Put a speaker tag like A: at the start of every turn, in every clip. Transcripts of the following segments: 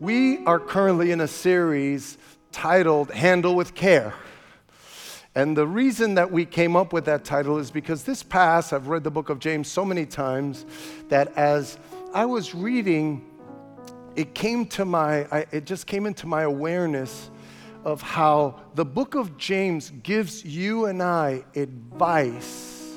A: We are currently in a series titled Handle with Care. And the reason that we came up with that title is because I've read the book of James so many times that as I was reading, it just came into my awareness of how the book of James gives you and I advice,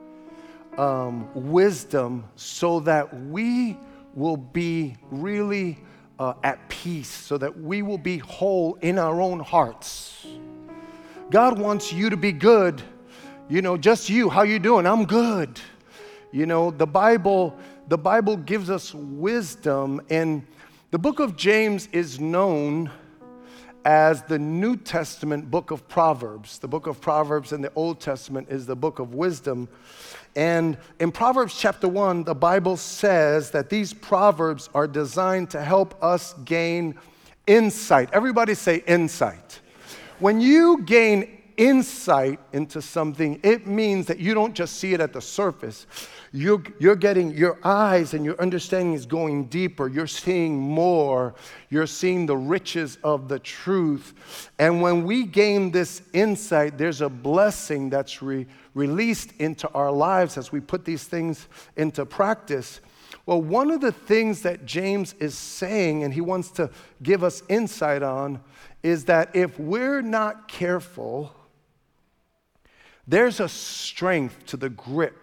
A: wisdom, so that we will be really at peace, so that we will be whole in our own hearts. God wants you to be good. Just you. How you doing? I'm good. The Bible gives us wisdom, and the book of James is known as the New Testament book of Proverbs. The book of Proverbs in the Old Testament is the book of wisdom. And in Proverbs chapter 1, the Bible says that these proverbs are designed to help us gain insight. Everybody say insight. When you gain insight into something, it means that you don't just see it at the surface. You're getting, your eyes and your understanding is going deeper. You're seeing more. You're seeing the riches of the truth. And when we gain this insight, there's a blessing that's released into our lives as we put these things into practice. Well, one of the things that James is saying, and he wants to give us insight on, is that if we're not careful, there's a strength to the grip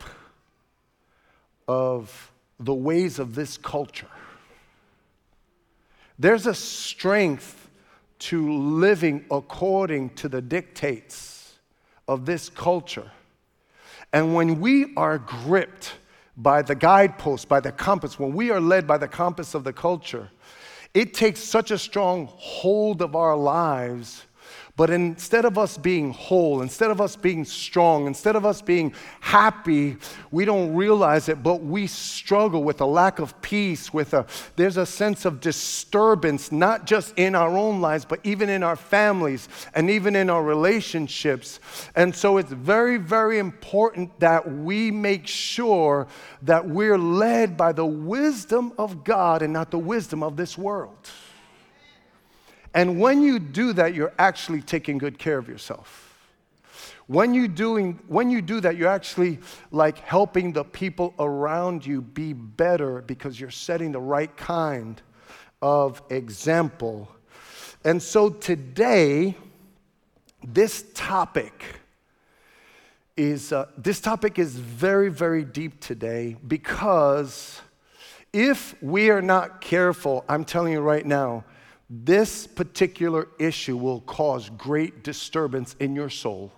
A: of the ways of this culture. There's a strength to living according to the dictates of this culture. And when we are gripped by the guidepost, by the compass, when we are led by the compass of the culture, it takes such a strong hold of our lives. But instead of us being whole, instead of us being strong, instead of us being happy, we don't realize it, but we struggle with a lack of peace, there's a sense of disturbance, not just in our own lives, but even in our families and even in our relationships. And so it's very, very important that we make sure that we're led by the wisdom of God and not the wisdom of this world. And when you do that, you're actually taking good care of yourself. When you do that, you're actually like helping the people around you be better because you're setting the right kind of example. And so today, this topic is very, very deep today, because if we are not careful, I'm telling you right now, this particular issue will cause great disturbance in your soul,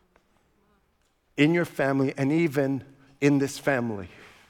A: in your family, and even in this family.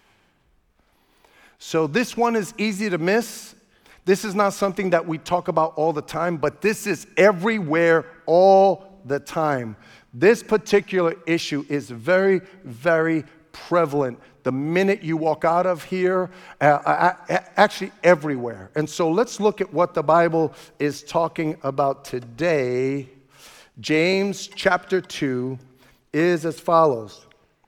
A: So this one is easy to miss. This is not something that we talk about all the time, but this is everywhere all the time. This particular issue is very, very prevalent the minute you walk out of here, actually everywhere. And so let's look at what the Bible is talking about today. James chapter 2 is as follows.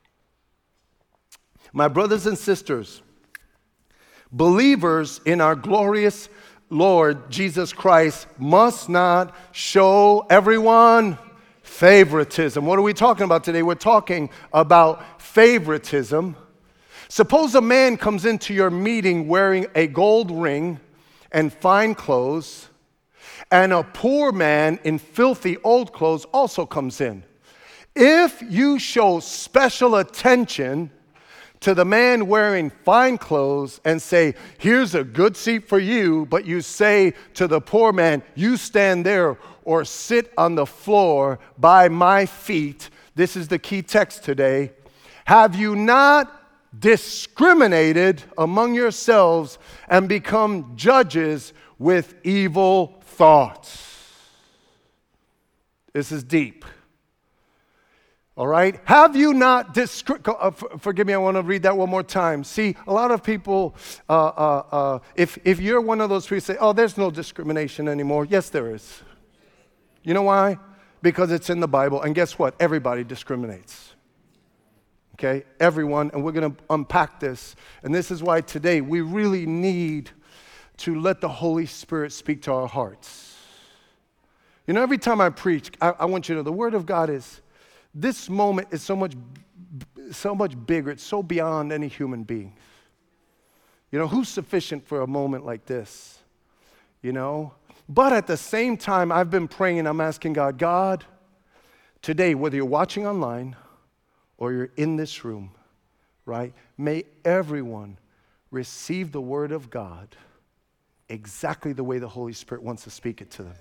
A: My brothers and sisters, believers in our glorious Lord Jesus Christ must not show everyone favoritism. What are we talking about today? We're talking about favoritism. Suppose a man comes into your meeting wearing a gold ring and fine clothes, and a poor man in filthy old clothes also comes in. If you show special attention to the man wearing fine clothes and say, "Here's a good seat for you," but you say to the poor man, "You stand there or sit on the floor by my feet," this is the key text today, have you not discriminated among yourselves and become judges with evil thoughts? This is deep. All right? Have you not forgive me, I want to read that one more time. See, a lot of people, if you're one of those people who say, "Oh, there's no discrimination anymore." Yes, there is. You know why? Because it's in the Bible, and guess what? Everybody discriminates. Okay, everyone, and we're going to unpack this. And this is why today we really need to let the Holy Spirit speak to our hearts. You know, every time I preach, I want you to know the Word of God is, this moment is so much bigger. It's so beyond any human being. You know, who's sufficient for a moment like this? You know? But at the same time, I've been praying and I'm asking God, God, today, whether you're watching online or you're in this room, right, may everyone receive the Word of God exactly the way the Holy Spirit wants to speak it to them.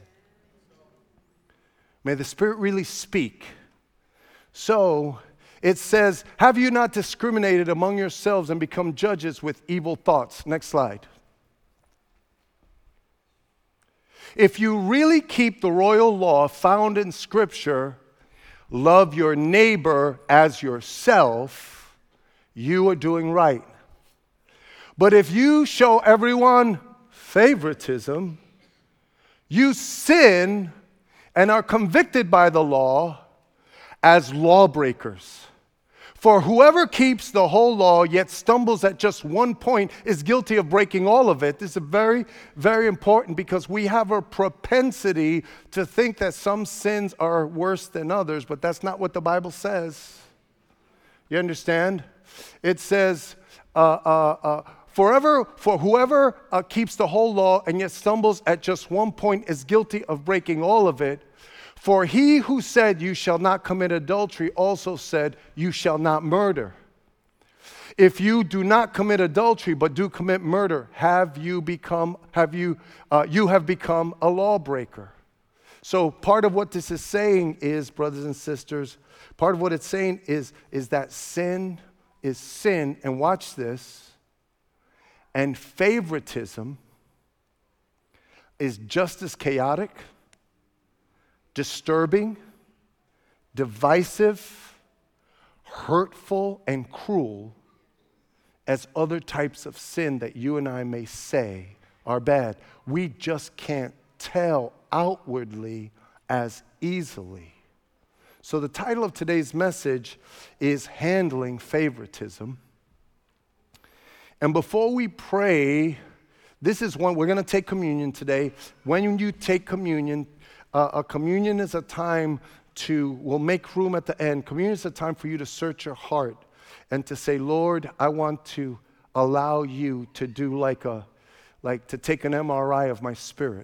A: May the Spirit really speak. So it says, have you not discriminated among yourselves and become judges with evil thoughts? Next slide. If you really keep the royal law found in Scripture, love your neighbor as yourself, you are doing right. But if you show everyone favoritism, you sin and are convicted by the law as lawbreakers. For whoever keeps the whole law yet stumbles at just one point is guilty of breaking all of it. This is very, very important because we have a propensity to think that some sins are worse than others, but that's not what the Bible says. You understand? It says, for whoever keeps the whole law and yet stumbles at just one point is guilty of breaking all of it. For he who said, you shall not commit adultery, also said, you shall not murder. If you do not commit adultery, but do commit murder, you have become a lawbreaker. So part of what this is saying is, brothers and sisters, part of what it's saying is that sin is sin, and watch this, and favoritism is just as chaotic, disturbing, divisive, hurtful, and cruel as other types of sin that you and I may say are bad. We just can't tell outwardly as easily. So the title of today's message is Handling Favoritism. And before we pray, this is one, we're going to take communion today. When you take communion, a communion is a time we'll make room at the end. Communion is a time for you to search your heart and to say, Lord, I want to allow you to do like to take an MRI of my spirit.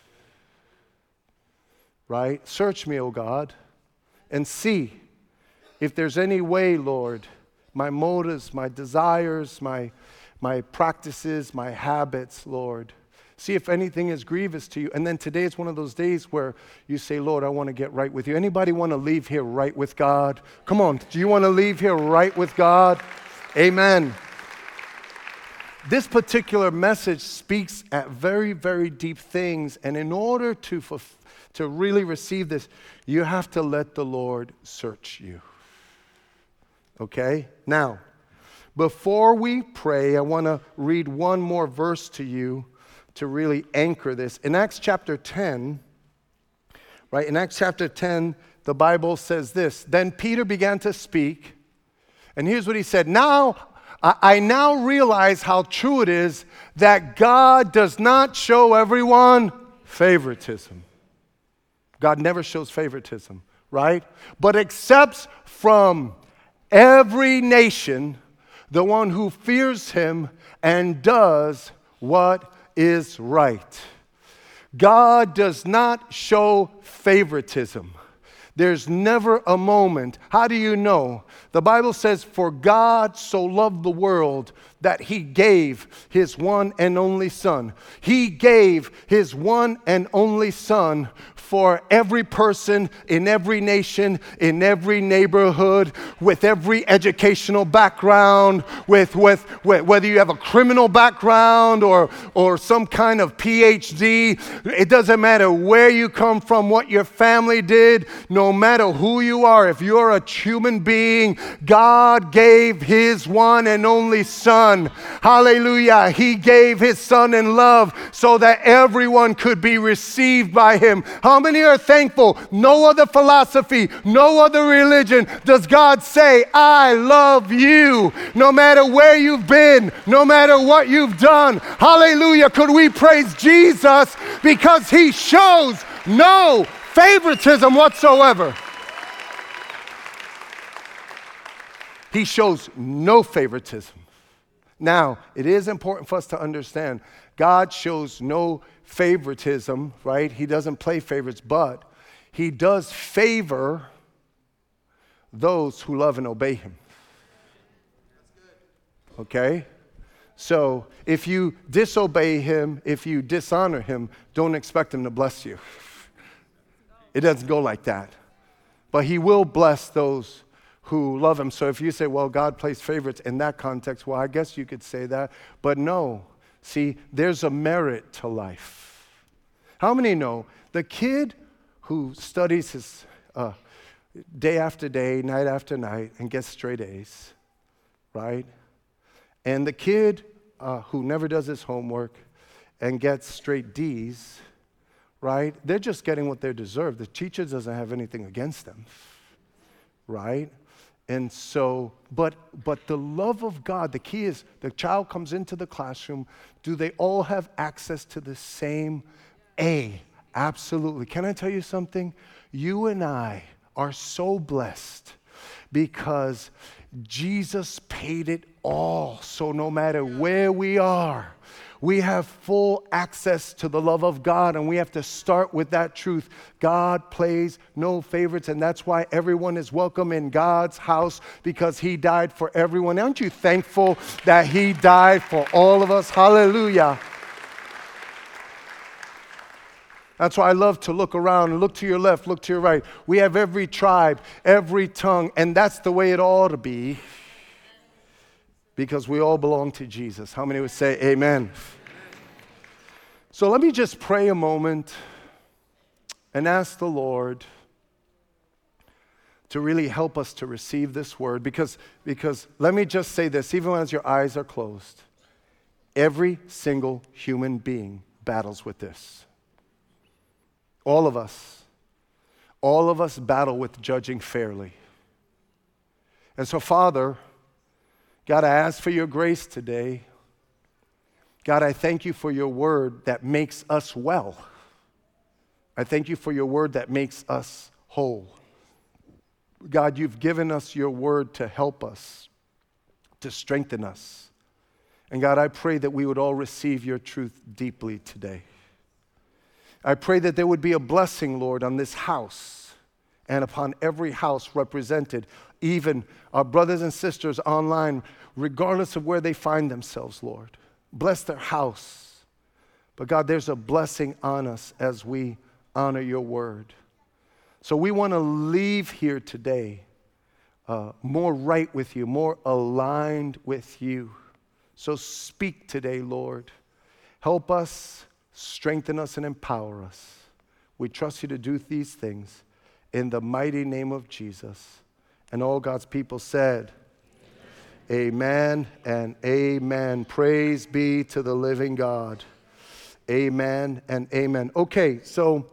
A: Right? Search me, O God, and see if there's any way, Lord, my motives, my desires, my practices, my habits, Lord. See if anything is grievous to you. And then today is one of those days where you say, Lord, I want to get right with you. Anybody want to leave here right with God? Come on, do you want to leave here right with God? Amen. This particular message speaks at very, very deep things. And in order to really receive this, you have to let the Lord search you. Okay? Now, before we pray, I want to read one more verse to you to really anchor this. In Acts chapter 10, right? In Acts chapter 10, the Bible says this. Then Peter began to speak, and here's what he said. Now, I now realize how true it is that God does not show everyone favoritism. God never shows favoritism, right? But accepts from every nation the one who fears him and does what is right. God does not show favoritism. There's never a moment. How do you know? The Bible says, for God so loved the world that he gave his one and only Son. He gave his one and only Son for every person in every nation, in every neighborhood, with every educational background, with whether you have a criminal background or some kind of PhD. It doesn't matter where you come from, what your family did, no no matter who you are, if you're a human being, God gave His one and only Son. Hallelujah. He gave His Son in love so that everyone could be received by Him. How many are thankful? No other philosophy, no other religion does God say, I love you, no matter where you've been, no matter what you've done. Hallelujah. Could we praise Jesus because He shows no favoritism whatsoever. He shows no favoritism. Now, it is important for us to understand God shows no favoritism, right? He doesn't play favorites, but He does favor those who love and obey Him. Okay? So, if you disobey Him, if you dishonor Him, don't expect Him to bless you. It doesn't go like that. But He will bless those who love Him. So if you say, well, God plays favorites in that context, well, I guess you could say that. But no. See, there's a merit to life. How many know the kid who studies his day after day, night after night, and gets straight A's, right? And the kid who never does his homework and gets straight D's, right? They're just getting what they deserve. The teacher doesn't have anything against them, right? And so, but the love of God, the key is the child comes into the classroom. Do they all have access to the same A? Absolutely. Can I tell you something? You and I are so blessed because Jesus paid it all. So no matter where we are, we have full access to the love of God, and we have to start with that truth. God plays no favorites, and that's why everyone is welcome in God's house, because He died for everyone. Aren't you thankful that He died for all of us? Hallelujah. That's why I love to look around and look to your left, look to your right. We have every tribe, every tongue, and that's the way it ought to be, because we all belong to Jesus. How many would say amen? So let me just pray a moment and ask the Lord to really help us to receive this word, because let me just say this, even as your eyes are closed, every single human being battles with this. All of us battle with judging fairly. And so, Father, God, I ask for your grace today. God, I thank you for your word that makes us well. I thank you for your word that makes us whole. God, you've given us your word to help us, to strengthen us. And God, I pray that we would all receive your truth deeply today. I pray that there would be a blessing, Lord, on this house and upon every house represented, even our brothers and sisters online, regardless of where they find themselves, Lord. Bless their house. But God, there's a blessing on us as we honor your word. So we want to leave here today more right with you, more aligned with you. So speak today, Lord. Help us, strengthen us, and empower us. We trust you to do these things in the mighty name of Jesus. And all God's people said, amen and amen. Praise be to the living God. Amen and amen. Okay, so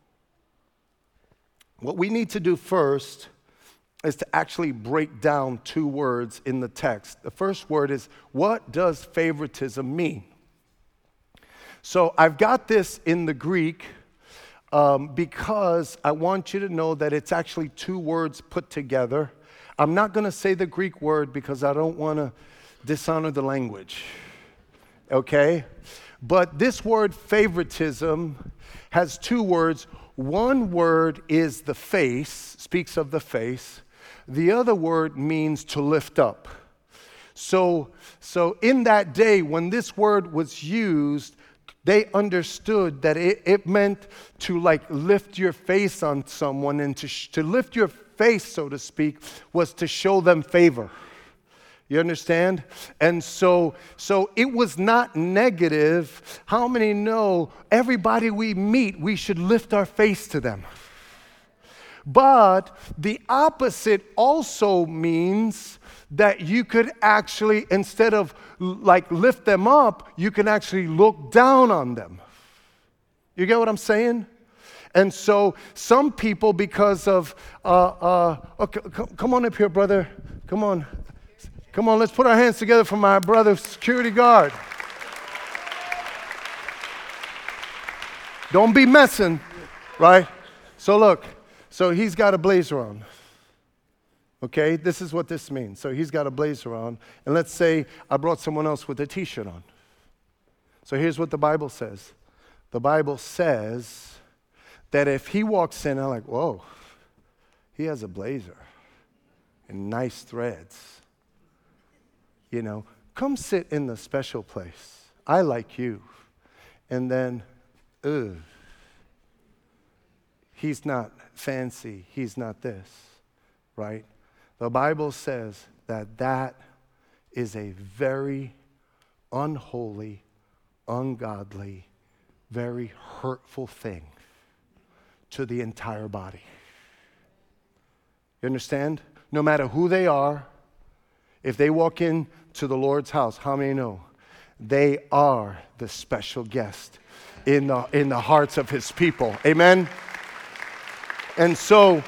A: what we need to do first is to actually break down two words in the text. The first word is, what does favoritism mean? So I've got this in the Greek because I want you to know that it's actually two words put together. I'm not going to say the Greek word because I don't want to dishonor the language, okay? But this word favoritism has two words. One word is the face, speaks of the face. The other word means to lift up. So in that day when this word was used, they understood that it meant to like lift your face on someone, and to lift your face, so to speak, was to show them favor. You understand? And so it was not negative. How many know everybody we meet, we should lift our face to them? But the opposite also means that you could actually, instead of like lift them up, you can actually look down on them. You get what I'm saying? And so some people, because of, okay, come on up here, brother. Come on. Come on, let's put our hands together for my brother, security guard. Don't be messing, right? So look, so he's got a blazer on. Okay, this is what this means. So he's got a blazer on, and let's say I brought someone else with a t-shirt on. So here's what the Bible says. The Bible says that if he walks in, I'm like, whoa, he has a blazer and nice threads. You know, come sit in the special place. I like you. And then, he's not fancy. He's not this, right? The Bible says that that is a very unholy, ungodly, very hurtful thing to the entire body. You understand? No matter who they are, if they walk into the Lord's house, how many know? They are the special guest in the hearts of his people. Amen? And so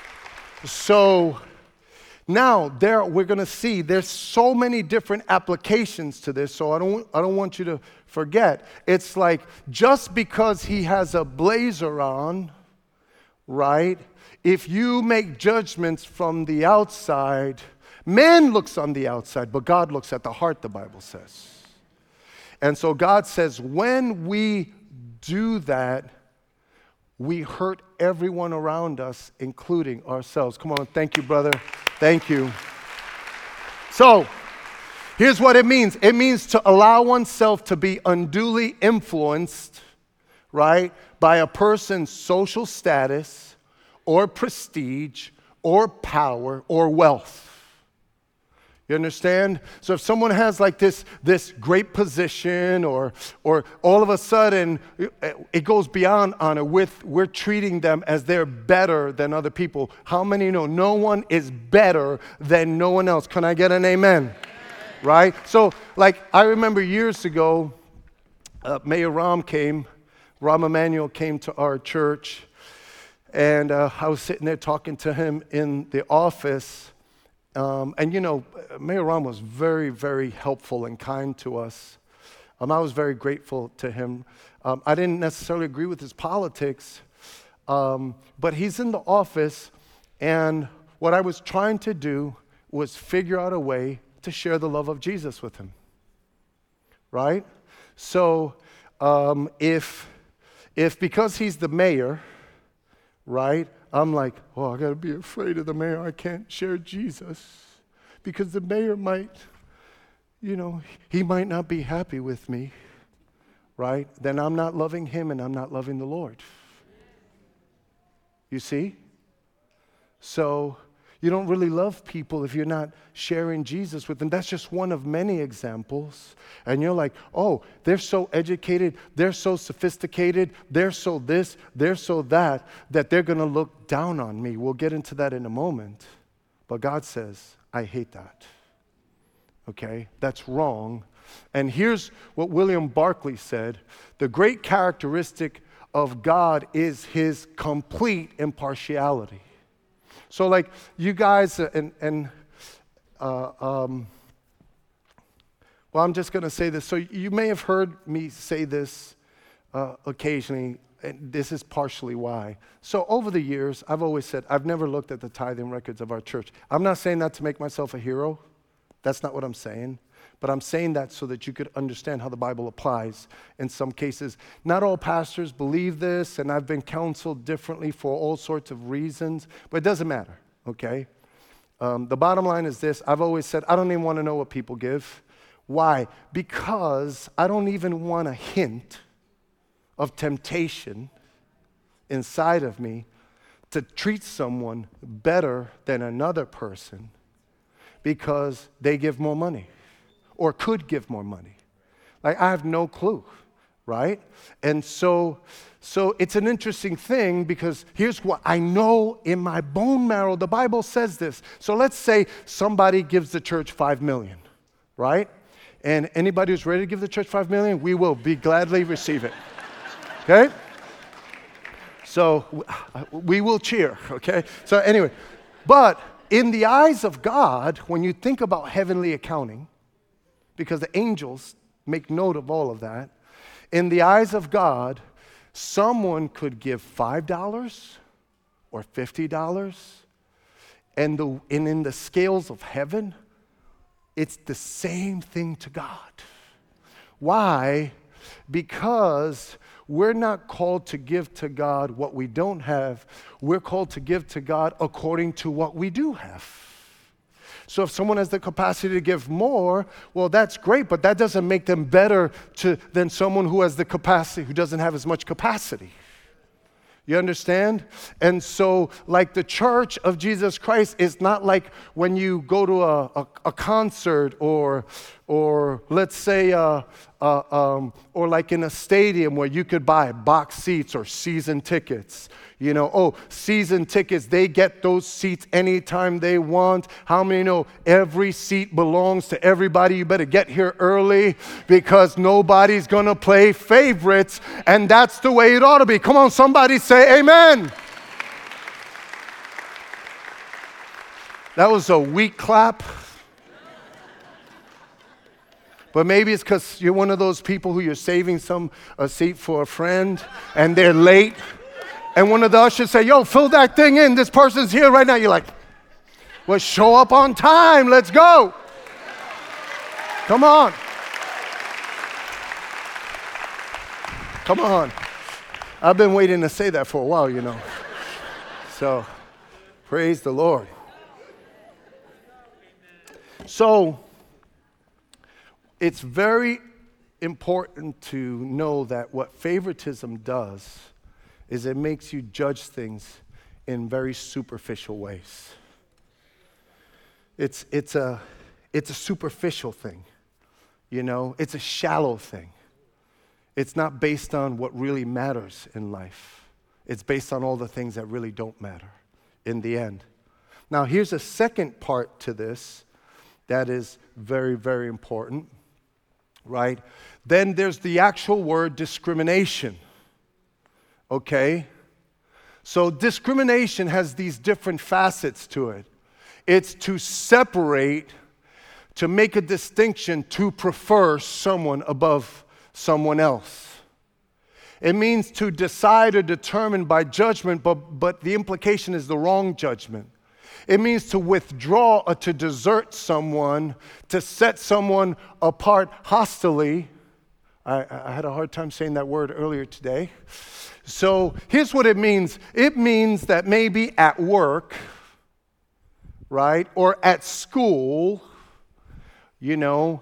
A: now we're going to see there's so many different applications to this, so I don't want you to forget. It's like just because he has a blazer on, right? If you make judgments from the outside, man looks on the outside, but God looks at the heart, the Bible says. And so God says when we do that, we hurt everyone around us, including ourselves. Come on, thank you, brother. Thank you. So, here's what it means. It means to allow oneself to be unduly influenced, right, by a person's social status or prestige or power or wealth. You understand? So if someone has like this great position or all of a sudden it goes beyond honor, we're treating them as they're better than other people. How many know no one is better than no one else? Can I get an amen? Right? So like I remember years ago, Mayor Rahm Emanuel came to our church, and I was sitting there talking to him in the office. And you know, Mayor Rahm was very, very helpful and kind to us. I was very grateful to him. I didn't necessarily agree with his politics, but he's in the office, and what I was trying to do was figure out a way to share the love of Jesus with him, right? So if because he's the mayor, right, I'm like, oh, I got to be afraid of the mayor. I can't share Jesus because the mayor might, you know, he might not be happy with me, right? Then I'm not loving him and I'm not loving the Lord. You see? So you don't really love people if you're not sharing Jesus with them. That's just one of many examples. And you're like, oh, they're so educated, they're so sophisticated, they're so this, they're so that they're going to look down on me. We'll get into that in a moment. But God says, I hate that. Okay? That's wrong. And here's what William Barclay said. The great characteristic of God is his complete impartiality. So like you guys, well, I'm just going to say this. So you may have heard me say this occasionally, and this is partially why. So over the years, I've always said, I've never looked at the tithing records of our church. I'm not saying that to make myself a hero. That's not what I'm saying. But I'm saying that so that you could understand how the Bible applies in some cases. Not all pastors believe this, and I've been counseled differently for all sorts of reasons, but it doesn't matter, okay? The bottom line is this. I've always said, I don't even want to know what people give. Why? Because I don't even want a hint of temptation inside of me to treat someone better than another person because they give more money or could give more money. Like, I have no clue, right? And so it's an interesting thing because here's what I know in my bone marrow. The Bible says this. So let's say somebody gives the church $5 million, right? And anybody who's ready to give the church $5 million, we will be gladly receive it. Okay? So we will cheer, okay? So anyway, but in the eyes of God, when you think about heavenly accounting, because the angels make note of all of that, in the eyes of God, someone could give $5 or $50, and in the scales of heaven, it's the same thing to God. Why? Because we're not called to give to God what we don't have. We're called to give to God according to what we do have. So if someone has the capacity to give more, well, that's great, but that doesn't make them better than someone who has the capacity, who doesn't have as much capacity. You understand? And so, like the church of Jesus Christ is not like when you go to a concert or let's say, or like in a stadium where you could buy box seats or season tickets. You know, season tickets, they get those seats anytime they want. How many know every seat belongs to everybody? You better get here early because nobody's going to play favorites, and that's the way it ought to be. Come on, somebody say amen. That was a weak clap. But maybe it's because you're one of those people who you're saving a seat for a friend, and they're late. And one of the ushers say, yo, fill that thing in. This person's here right now. You're like, well, show up on time. Let's go. Come on. Come on. I've been waiting to say that for a while, you know. So, praise the Lord. So, it's very important to know that what favoritism does is it makes you judge things in very superficial ways. It's a superficial thing, you know? It's a shallow thing. It's not based on what really matters in life. It's based on all the things that really don't matter in the end. Now, here's a second part to this that is very, very important, right? Then there's the actual word discrimination. Okay? So discrimination has these different facets to it. It's to separate, to make a distinction, to prefer someone above someone else. It means to decide or determine by judgment, but the implication is the wrong judgment. It means to withdraw or to desert someone, to set someone apart hostilely. I had a hard time saying that word earlier today. So here's what it means. It means that maybe at work, right, or at school, you know,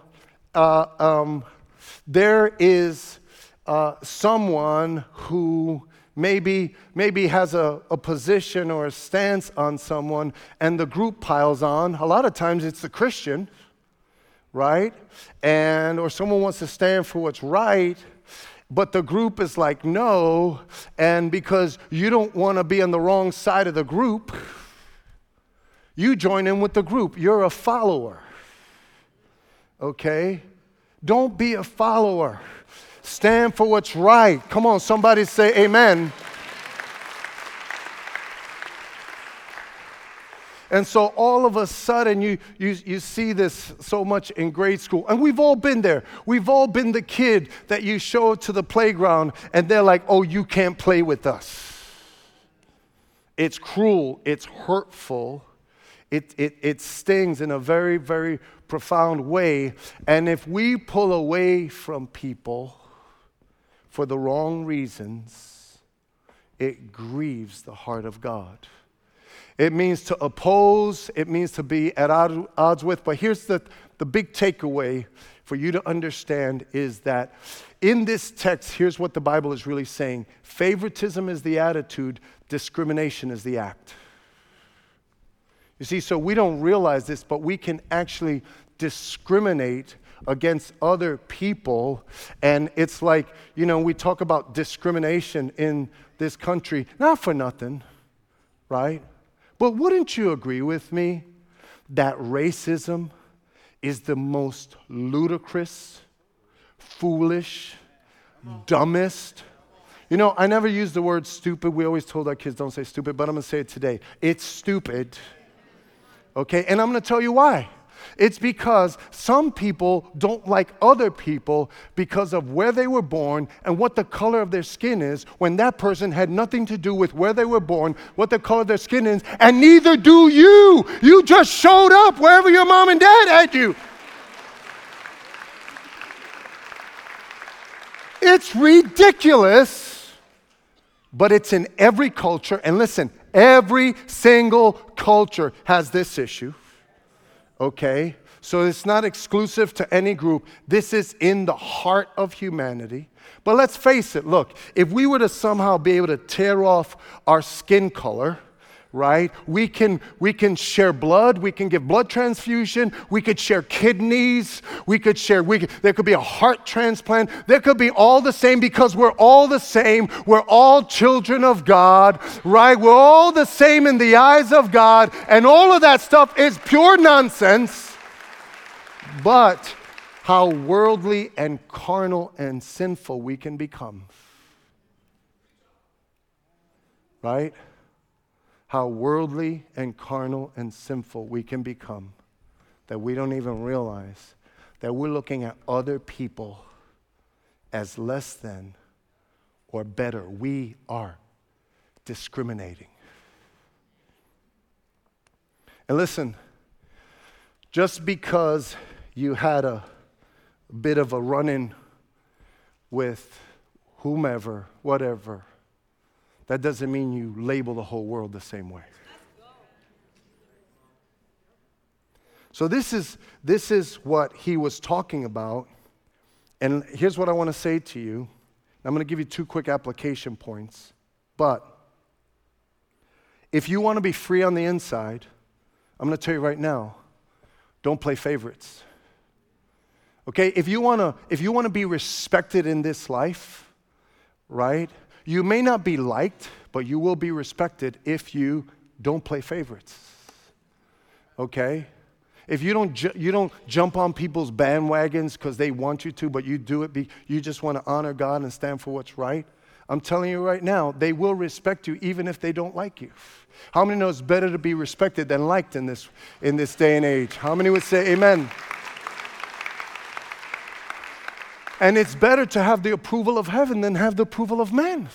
A: there is someone who maybe has a position or a stance on someone, and the group piles on. A lot of times it's the Christian, right? Or someone wants to stand for what's right, but the group is like, no, and because you don't want to be on the wrong side of the group, you join in with the group. You're a follower, okay? Don't be a follower. Stand for what's right. Come on, somebody say amen. And so all of a sudden, you see this so much in grade school. And we've all been there. We've all been the kid that you show to the playground, and they're like, oh, you can't play with us. It's cruel. It's hurtful. It stings in a very, very profound way. And if we pull away from people for the wrong reasons, it grieves the heart of God. It means to oppose. It means to be at odds with. But here's the big takeaway for you to understand is that in this text, here's what the Bible is really saying. Favoritism is the attitude. Discrimination is the act. You see, so we don't realize this, but we can actually discriminate against other people. And it's like, we talk about discrimination in this country, not for nothing, right? But wouldn't you agree with me that racism is the most ludicrous, foolish, dumbest? I never use the word stupid. We always told our kids don't say stupid, but I'm going to say it today. It's stupid. Okay? And I'm going to tell you why. It's because some people don't like other people because of where they were born and what the color of their skin is, when that person had nothing to do with where they were born, what the color of their skin is, and neither do you. You just showed up wherever your mom and dad had you. It's ridiculous, but it's in every culture. And listen, every single culture has this issue. Okay? So it's not exclusive to any group. This is in the heart of humanity. But let's face it, look, if we were to somehow be able to tear off our skin color, right? We can share blood, we can give blood transfusion, we could share kidneys, there could be a heart transplant, there could be all the same, because we're all the same, we're all children of God, right? We're all the same in the eyes of God, and all of that stuff is pure nonsense. But how worldly and carnal and sinful we can become, right? How worldly and carnal and sinful we can become, that we don't even realize that we're looking at other people as less than or better. We are discriminating. And listen, just because you had a bit of a run-in with whomever, whatever, that doesn't mean you label the whole world the same way. So this is what he was talking about. And here's what I want to say to you. I'm going to give you 2 quick application points. But if you want to be free on the inside, I'm going to tell you right now, don't play favorites. Okay? If you want to be respected in this life, right? You may not be liked, but you will be respected if you don't play favorites. Okay? If you don't jump on people's bandwagons because they want you to, but you do it you just want to honor God and stand for what's right. I'm telling you right now, they will respect you even if they don't like you. How many know it's better to be respected than liked in this day and age? How many would say amen? And it's better to have the approval of heaven than have the approval of man.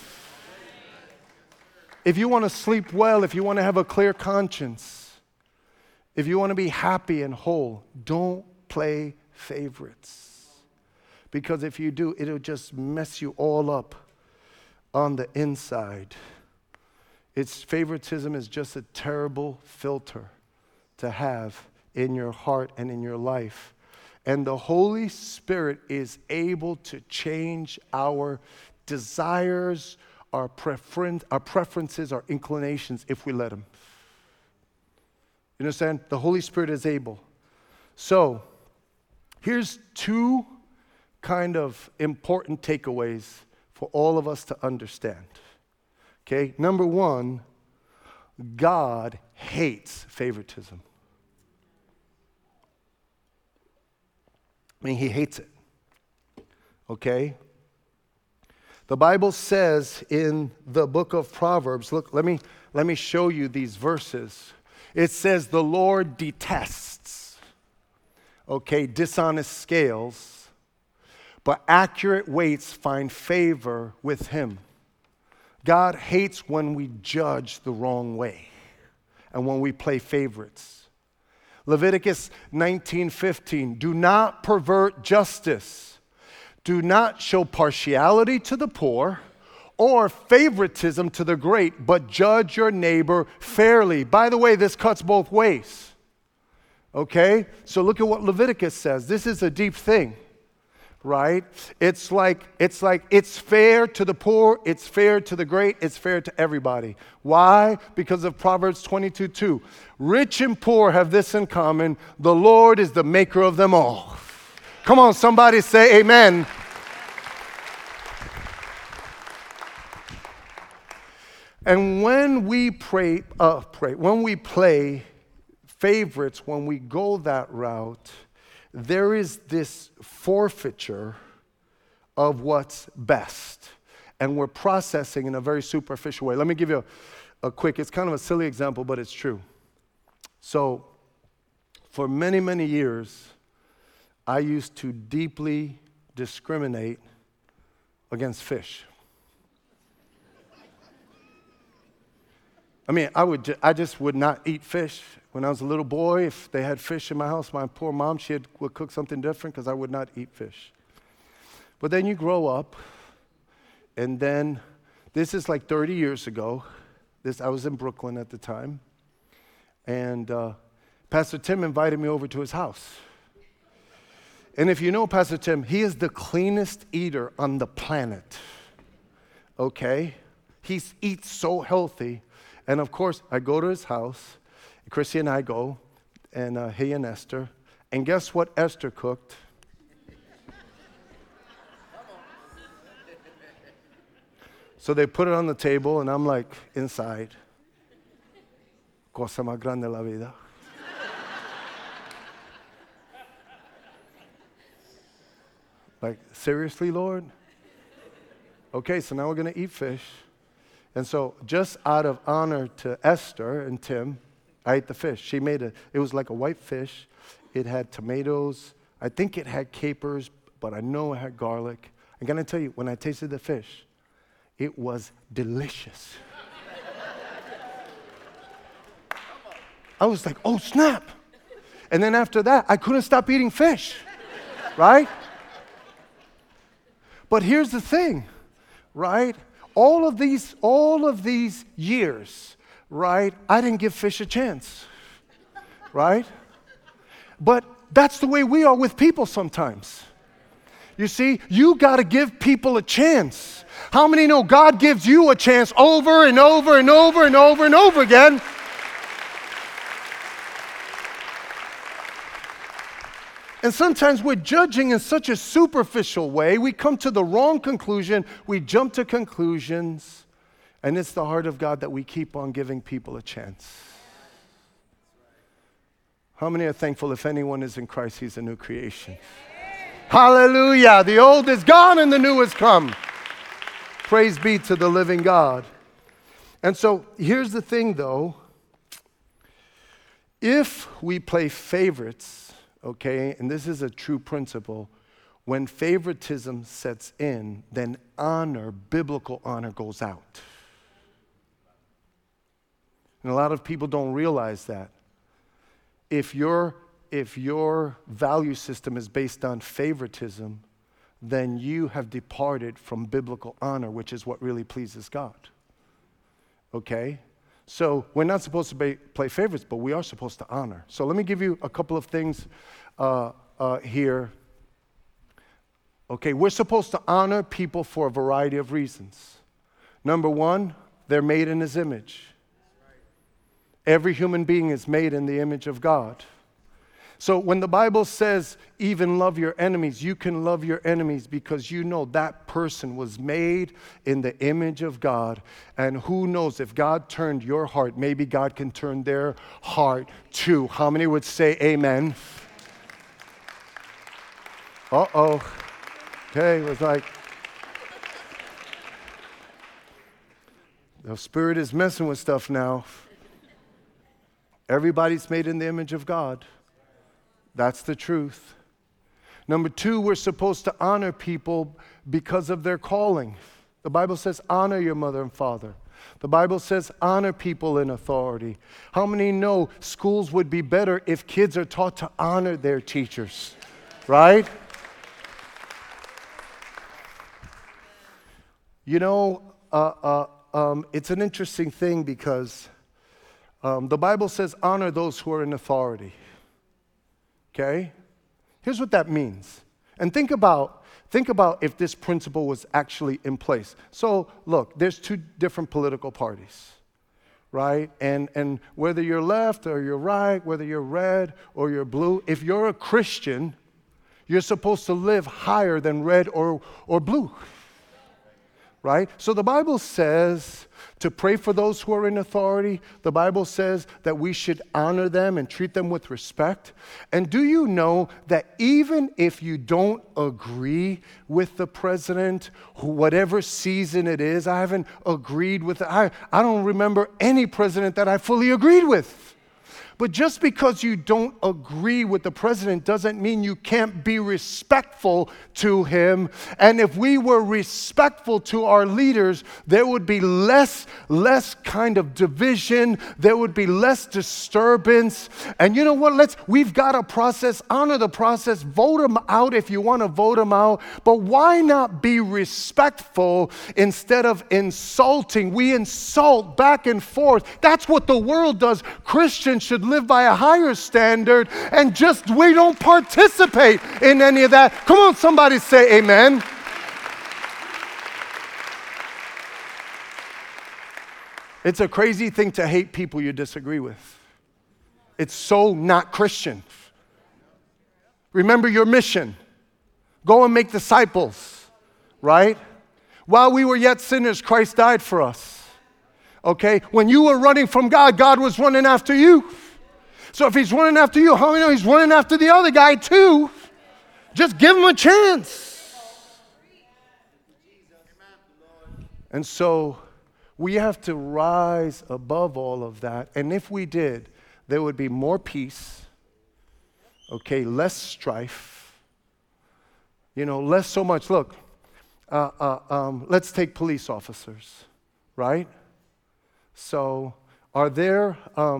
A: If you want to sleep well, if you want to have a clear conscience, if you want to be happy and whole, don't play favorites. Because if you do, it'll just mess you all up on the inside. Favoritism is just a terrible filter to have in your heart and in your life. And the Holy Spirit is able to change our desires, our preferences, our inclinations, if we let Him. You understand? The Holy Spirit is able. So, here's 2 kind of important takeaways for all of us to understand. Okay? Number 1, God hates favoritism. I mean, He hates it. Okay? The Bible says in the book of Proverbs, look, let me show you these verses. It says the Lord detests, okay, dishonest scales, but accurate weights find favor with Him. God hates when we judge the wrong way and when we play favorites. Leviticus 19:15, do not pervert justice. Do not show partiality to the poor or favoritism to the great, but judge your neighbor fairly. By the way, this cuts both ways. Okay? So look at what Leviticus says. This is a deep thing, right? It's like it's fair to the poor, it's fair to the great, it's fair to everybody. Why? Because of Proverbs 22:2. Rich and poor have this in common: the Lord is the maker of them all. Come on, somebody say amen. And when we when we play favorites, when we go that route, there is this forfeiture of what's best. And we're processing in a very superficial way. Let me give you a quick, it's kind of a silly example, but it's true. So, for many, many years, I used to deeply discriminate against fish. I mean, I just would not eat fish. When I was a little boy, if they had fish in my house, my poor mom, would cook something different because I would not eat fish. But then you grow up, and then, this is like 30 years ago. I was in Brooklyn at the time, and Pastor Tim invited me over to his house. And if you know Pastor Tim, he is the cleanest eater on the planet, okay? He eats so healthy. And of course, I go to his house, Chrissy and I go, and he and Esther, and guess what Esther cooked? So they put it on the table, and I'm like, inside, cosa más grande la vida. Like, seriously, Lord? Okay, so now we're going to eat fish. And so just out of honor to Esther and Tim, I ate the fish. She made it was like a white fish. It had tomatoes. I think it had capers, but I know it had garlic. I'm going to tell you, when I tasted the fish, it was delicious. I was like, oh, snap. And then after that, I couldn't stop eating fish, right? But here's the thing, right? All of these years, right, I didn't give fish a chance, right? But that's the way we are with people sometimes. You see, you got to give people a chance. How many know God gives you a chance over and over and over and over and over again? And sometimes we're judging in such a superficial way. We come to the wrong conclusion. We jump to conclusions. And it's the heart of God that we keep on giving people a chance. How many are thankful if anyone is in Christ, he's a new creation? Hallelujah. The old is gone and the new has come. Praise be to the living God. And so here's the thing, though. If we play favorites, okay, and this is a true principle, when favoritism sets in, then honor, biblical honor, goes out. And a lot of people don't realize that. If your value system is based on favoritism, then you have departed from biblical honor, which is what really pleases God. Okay? So we're not supposed to play favorites, but we are supposed to honor. So let me give you a couple of things here. Okay, we're supposed to honor people for a variety of reasons. Number one, they're made in His image. Every human being is made in the image of God. So when the Bible says, even love your enemies, you can love your enemies because you know that person was made in the image of God. And who knows, if God turned your heart, maybe God can turn their heart too. How many would say amen? Uh-oh. Okay, it was like, the Spirit is messing with stuff now. Everybody's made in the image of God. That's the truth. Number two, we're supposed to honor people because of their calling. The Bible says, honor your mother and father. The Bible says, honor people in authority. How many know schools would be better if kids are taught to honor their teachers? Right? You know, it's an interesting thing because the Bible says, honor those who are in authority. Okay? Here's what that means. And think about if this principle was actually in place. So, look, there's two different political parties, right? And whether you're left or you're right, whether you're red or you're blue, if you're a Christian, You're supposed to live higher than red or blue. Right? So the Bible says to pray for those who are in authority. The Bible says that we should honor them and treat them with respect. And do you know that even if you don't agree with the president, whatever season it is, I haven't agreed with, I don't remember any president that I fully agreed with. But just because you don't agree with the president doesn't mean you can't be respectful to him. And if we were respectful to our leaders, there would be less kind of division. There would be less disturbance. And you know what? We've got a process. Honor the process. Vote them out if you want to vote them out. But why not be respectful instead of insulting? We insult back and forth. That's what the world does. Christians should live by a higher standard, and we don't participate in any of that. Come on, somebody say amen. It's a crazy thing to hate people you disagree with. It's so not Christian. Remember your mission. Go and make disciples, right? While we were yet sinners, Christ died for us. Okay? When you were running from God, God was running after you. So if he's running after you, how many know he's running after the other guy too? Just give him a chance. And so we have to rise above all of that. And if we did, there would be more peace, okay, less strife, less so much. Look, let's take police officers, right? So are there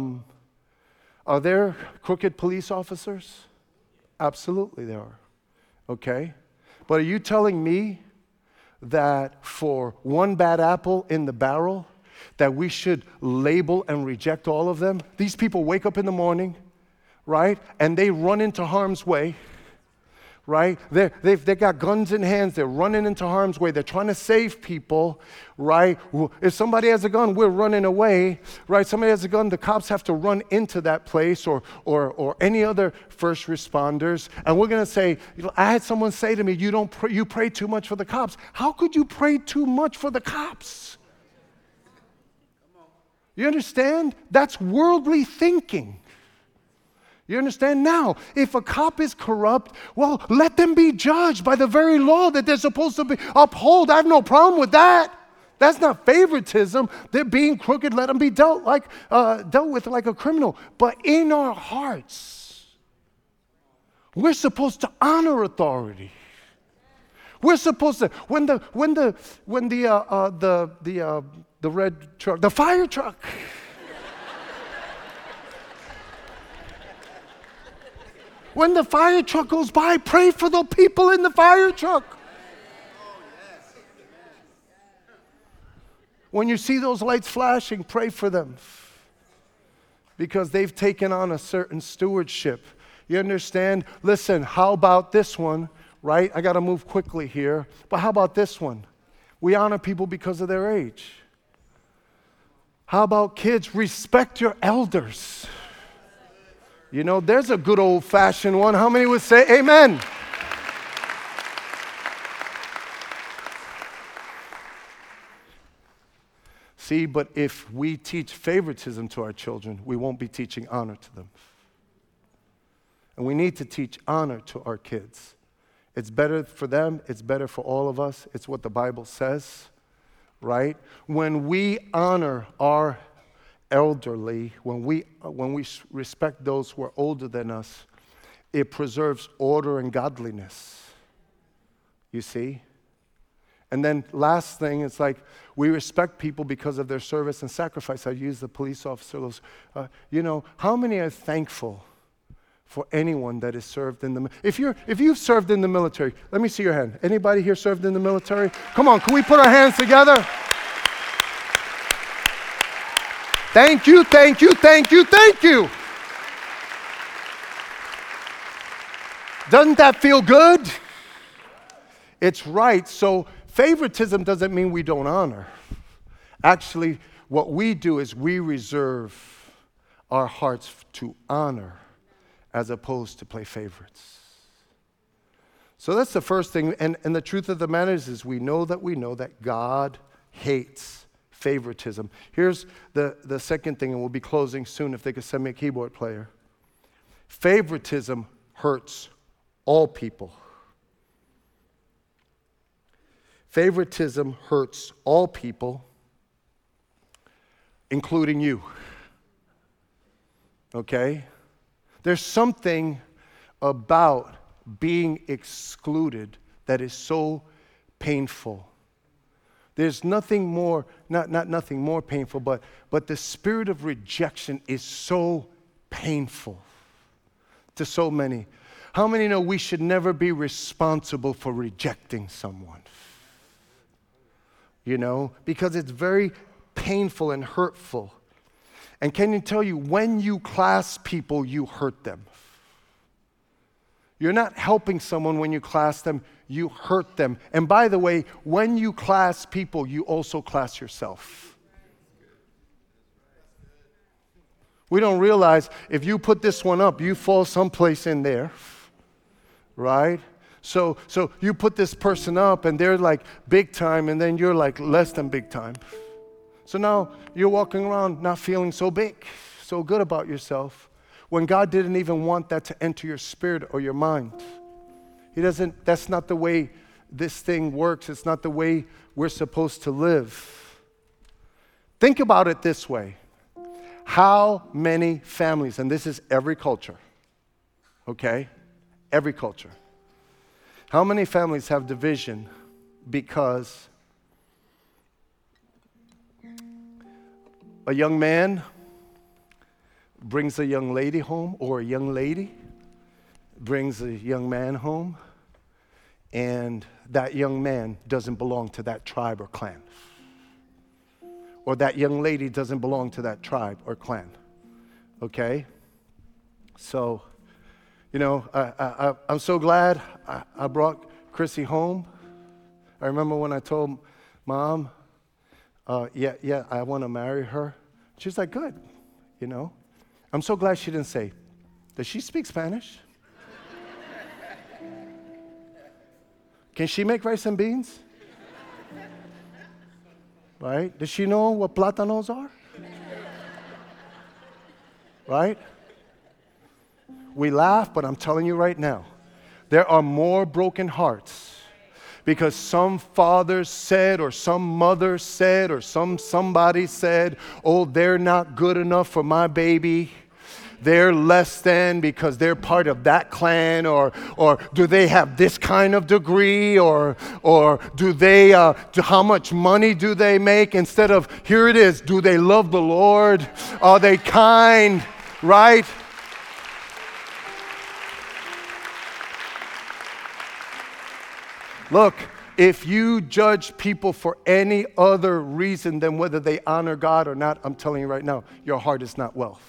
A: crooked police officers? Absolutely there are. Okay? But are you telling me that for one bad apple in the barrel, that we should label and reject all of them? These people wake up in the morning, right? And they run into harm's way. Right? They've got guns in hands. They're running into harm's way. They're trying to save people, right? If somebody has a gun, we're running away, right? Somebody has a gun, the cops have to run into that place or any other first responders. And we're going to say, I had someone say to me, you pray too much for the cops. How could you pray too much for the cops? You understand? That's worldly thinking. You understand? Now, if a cop is corrupt, well, let them be judged by the very law that they're supposed to uphold. I have no problem with that. That's not favoritism. They're being crooked. Let them be dealt with like a criminal. But in our hearts, we're supposed to honor authority. We're supposed to when the red truck, the fire truck. When the fire truck goes by, pray for the people in the fire truck. When you see those lights flashing, pray for them. Because they've taken on a certain stewardship. You understand? Listen, how about this one, right? I got to move quickly here. But how about this one? We honor people because of their age. How about kids? Respect your elders. There's a good old-fashioned one. How many would say amen? See, but if we teach favoritism to our children, we won't be teaching honor to them. And we need to teach honor to our kids. It's better for them. It's better for all of us. It's what the Bible says, right? When we honor our elderly, when we respect those who are older than us, it preserves order and godliness. You see? And then last thing, it's like we respect people because of their service and sacrifice. I use the police officer. How many are thankful for anyone that is served in the military? If you've served in the military, let me see your hand. Anybody here served in the military? Come on, can we put our hands together? Thank you, thank you, thank you, thank you. Doesn't that feel good? It's right. So favoritism doesn't mean we don't honor. Actually, what we do is we reserve our hearts to honor as opposed to play favorites. So that's the first thing. And the truth of the matter is we know that God hates favoritism. Here's the second thing, and we'll be closing soon if they could send me a keyboard player. Favoritism hurts all people. Favoritism hurts all people, including you. Okay? There's something about being excluded that is so painful. There's nothing more, not nothing more painful, but the spirit of rejection is so painful to so many. How many know we should never be responsible for rejecting someone? You know, because it's very painful and hurtful. And can you tell you, when you class people, you hurt them. You're not helping someone when you class them, you hurt them. And by the way, when you class people, you also class yourself. We don't realize if you put this one up, you fall someplace in there, right? So you put this person up and they're like big time and then you're like less than big time. So now you're walking around not feeling so big, so good about yourself, when God didn't even want that to enter your spirit or your mind. He doesn't, that's not the way this thing works. It's not the way we're supposed to live. Think about it this way. How many families, and this is every culture, okay? Every culture. How many families have division because a young man brings a young lady home, or a young lady brings a young man home, and that young man doesn't belong to that tribe or clan? Or that young lady doesn't belong to that tribe or clan, okay? So, you know, I'm so glad I brought Chrissy home. I remember when I told Mom, yeah, I want to marry her. She's like, good, you know. I'm so glad she didn't say, does she speak Spanish? Can she make rice and beans? Right? Does she know what plátanos are? Right? We laugh, but I'm telling you right now, there are more broken hearts because some father said, or some mother said, or somebody said, oh, they're not good enough for my baby. They're less than because they're part of that clan, or do they have this kind of degree, or do they, how much money do they make? Instead of, here it is, do they love the Lord? Are they kind, right? Look, if you judge people for any other reason than whether they honor God or not, I'm telling you right now, your heart is not wealth.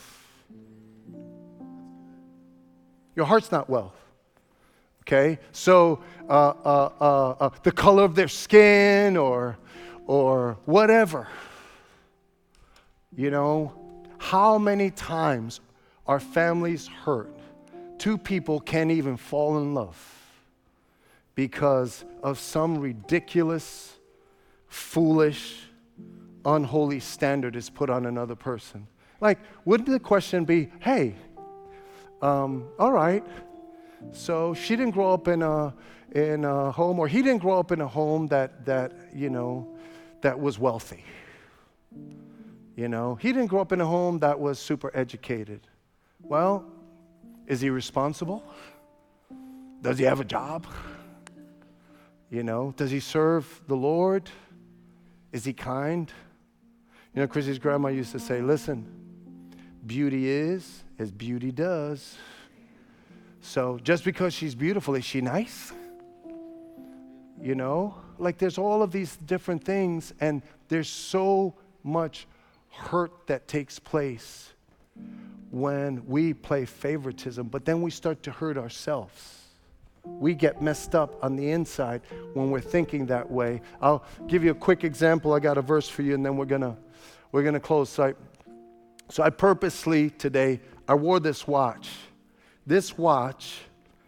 A: Your heart's not wealth, okay? So the color of their skin or whatever, you know, how many times are families hurt? Two people can't even fall in love because of some ridiculous, foolish, unholy standard is put on another person. Like, wouldn't the question be, hey, all right, so she didn't grow up in a home, or he didn't grow up in a home that you know, that was wealthy. You know, he didn't grow up in a home that was super educated. Well, is he responsible? Does he have a job? You know, does he serve the Lord? Is he kind? You know, Chrissy's grandma used to say, listen, beauty is as beauty does. So just because she's beautiful, is she nice? You know, like there's all of these different things, and there's so much hurt that takes place when we play favoritism, but then we start to hurt ourselves. We get messed up on the inside when we're thinking that way. I'll give you a quick example. I got a verse for you, and then we're gonna close. So I purposely today, I wore this watch. This watch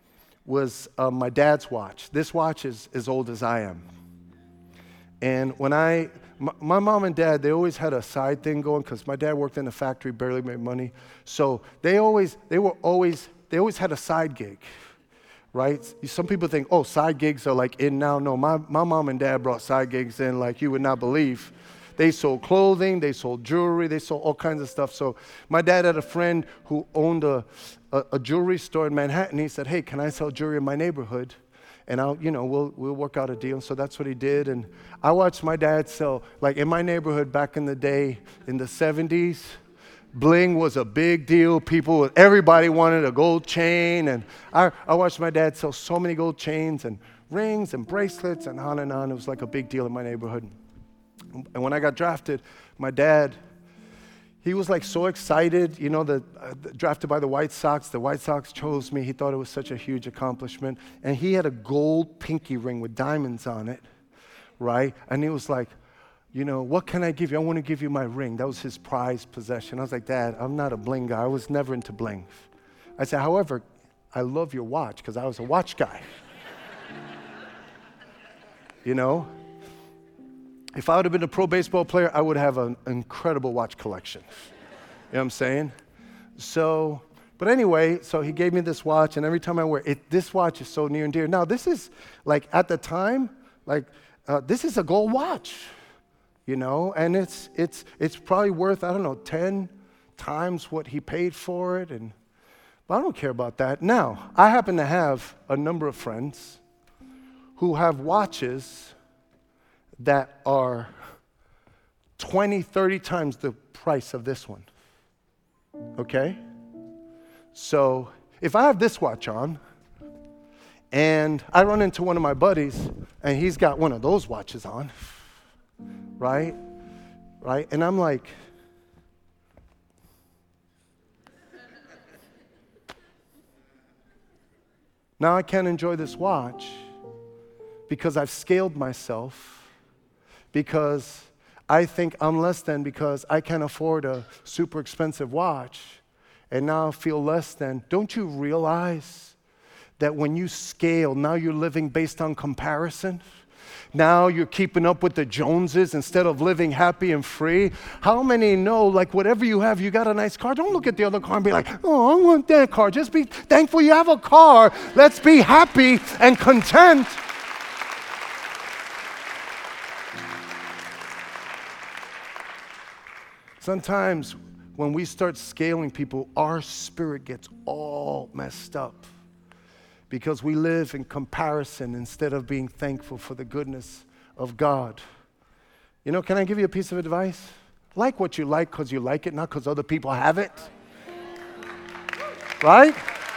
A: was my dad's watch. This watch is as old as I am. And when my mom and dad, they always had a side thing going because my dad worked in a factory, barely made money. So they always had a side gig, right? Some people think, oh, side gigs are like in now. No, my mom and dad brought side gigs in like you would not believe. They sold clothing, they sold jewelry, they sold all kinds of stuff. So my dad had a friend who owned a jewelry store in Manhattan. He said, hey, can I sell jewelry in my neighborhood? And we'll work out a deal. So that's what he did. And I watched my dad sell, like in my neighborhood back in the day, in the 70s, bling was a big deal. Everybody wanted a gold chain. And I watched my dad sell so many gold chains and rings and bracelets and on and on. It was like a big deal in my neighborhood. And when I got drafted, my dad, he was like so excited, drafted by the White Sox. The White Sox chose me. He thought it was such a huge accomplishment. And he had a gold pinky ring with diamonds on it, right? And he was like, what can I give you? I want to give you my ring. That was his prized possession. I was like, Dad, I'm not a bling guy. I was never into bling. I said, however, I love your watch because I was a watch guy. If I would have been a pro baseball player, I would have an incredible watch collection. You know what I'm saying? So he gave me this watch, and every time I wear it, this watch is so near and dear. Now, this is, like, at the time, this is a gold watch, and it's probably worth, 10 times what he paid for it, but I don't care about that. Now, I happen to have a number of friends who have watches that are 20, 30 times the price of this one, okay? So if I have this watch on, and I run into one of my buddies, and he's got one of those watches on, right? And I'm like, now I can't enjoy this watch because I've scaled myself, because I think I'm less than because I can't afford a super expensive watch, and now I feel less than. Don't you realize that when you scale, now you're living based on comparison? Now you're keeping up with the Joneses instead of living happy and free? How many know, like, whatever you have, you got a nice car? Don't look at the other car and be like, oh, I want that car. Just be thankful you have a car. Let's be happy and content. Sometimes when we start scaling people, our spirit gets all messed up because we live in comparison instead of being thankful for the goodness of God. Can I give you a piece of advice? Like what you like because you like it, not because other people have it. Right?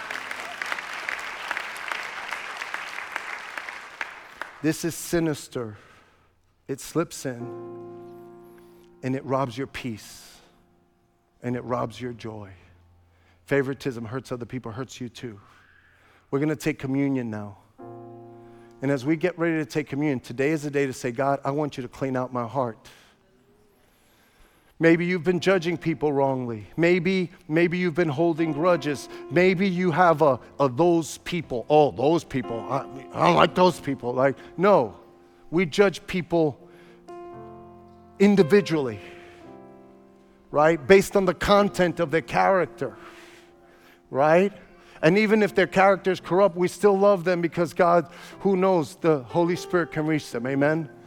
A: This is sinister. It slips in. And it robs your peace, and it robs your joy. Favoritism hurts other people, hurts you too. We're going to take communion now. And as we get ready to take communion, today is the day to say, God, I want you to clean out my heart. Maybe you've been judging people wrongly. Maybe you've been holding grudges. Maybe you have a those people. Oh, those people. I don't like those people. No, we judge people individually, right? Based on the content of their character, right? And even if their character is corrupt, we still love them because God, who knows, the Holy Spirit can reach them. Amen?